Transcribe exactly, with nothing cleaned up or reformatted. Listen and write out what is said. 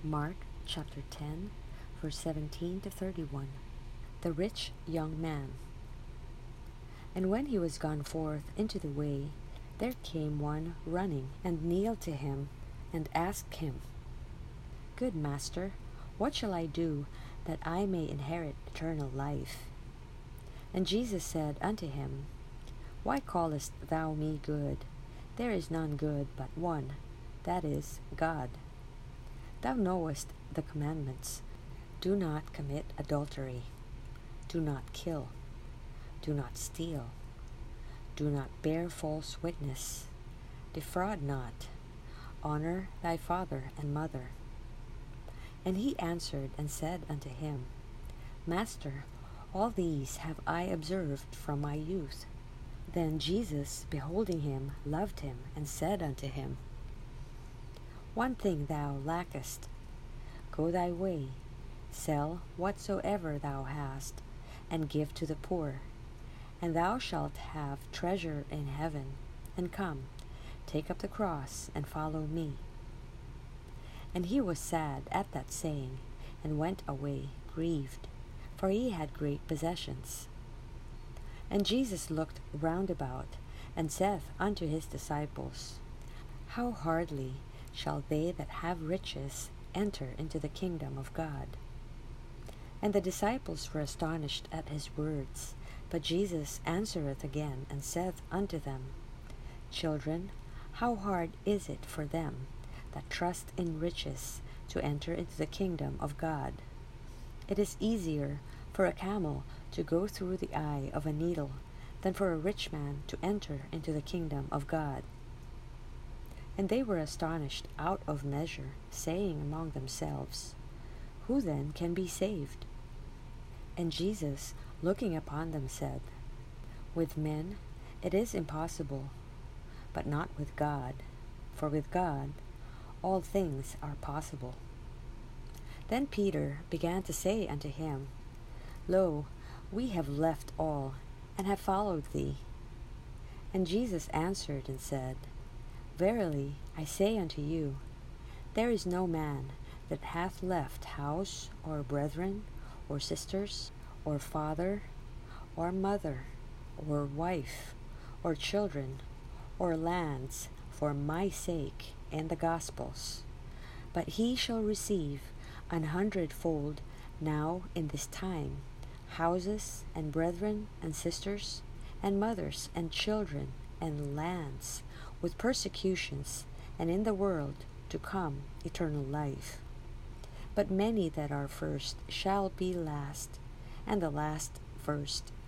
Mark chapter ten, verse seventeen to thirty-one. The rich young man. And when he was gone forth into the way, there came one running, and kneeled to him, and asked him, Good master, what shall I do, that I may inherit eternal life? And Jesus said unto him, Why callest thou me good? There is none good but one, that is, God. Thou knowest the commandments. Do not commit adultery. Do not kill. Do not steal. Do not bear false witness. Defraud not. Honor thy father and mother. And he answered and said unto him, Master, all these have I observed from my youth. Then Jesus, beholding him, loved him, and said unto him, One thing thou lackest. Go thy way, sell whatsoever thou hast, and give to the poor, and thou shalt have treasure in heaven. And come, take up the cross, and follow me. And he was sad at that saying, and went away grieved, for he had great possessions. And Jesus looked round about, and saith unto his disciples, How hardly shall they that have riches enter into the kingdom of God? And the disciples were astonished at his words. But Jesus answereth again, and saith unto them, Children, how hard is it for them that trust in riches to enter into the kingdom of God? It is easier for a camel to go through the eye of a needle than for a rich man to enter into the kingdom of God. And they were astonished out of measure, saying among themselves, Who then can be saved? And Jesus, looking upon them, said, With men it is impossible, but not with God, for with God all things are possible. Then Peter began to say unto him, Lo, we have left all, and have followed thee. And Jesus answered and said, Verily I say unto you, there is no man that hath left house, or brethren, or sisters, or father, or mother, or wife, or children, or lands, for my sake and the gospel's, but he shall receive an hundredfold now in this time, houses, and brethren, and sisters, and mothers, and children, and lands, with persecutions, and in the world to come eternal life. But many that are first shall be last, and the last first.